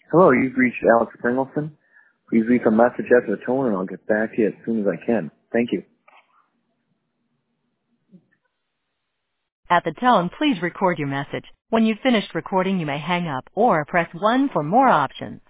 Hello, you've reached Alex Pringleson. Please leave a message after the tone and I'll get back to you as soon as I can. Thank you. At the tone, please record your message. When you've finished recording, you may hang up or press 1 for more options.